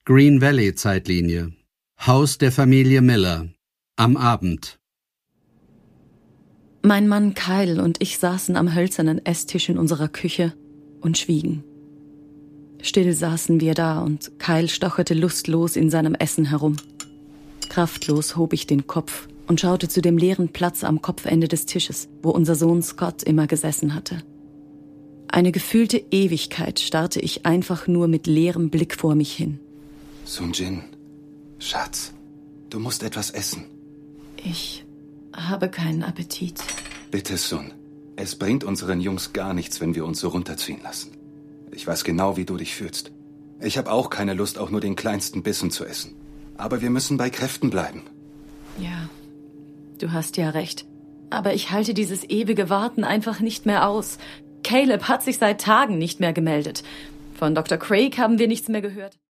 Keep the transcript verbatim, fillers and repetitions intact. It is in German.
Green Valley Zeitlinie. Haus der Familie Miller. Am Abend. Mein Mann Kyle und ich saßen am hölzernen Esstisch in unserer Küche und schwiegen. Still saßen wir da und Kyle stocherte lustlos in seinem Essen herum. Kraftlos hob ich den Kopf und schaute zu dem leeren Platz am Kopfende des Tisches, wo unser Sohn Scott immer gesessen hatte. Eine gefühlte Ewigkeit starrte ich einfach nur mit leerem Blick vor mich hin. Sunjin, Schatz, du musst etwas essen. Ich habe keinen Appetit. Bitte, Sun. Es bringt unseren Jungs gar nichts, wenn wir uns so runterziehen lassen. Ich weiß genau, wie du dich fühlst. Ich habe auch keine Lust, auch nur den kleinsten Bissen zu essen. Aber wir müssen bei Kräften bleiben. Ja, du hast ja recht. Aber ich halte dieses ewige Warten einfach nicht mehr aus. Caleb hat sich seit Tagen nicht mehr gemeldet. Von Doktor Craig haben wir nichts mehr gehört.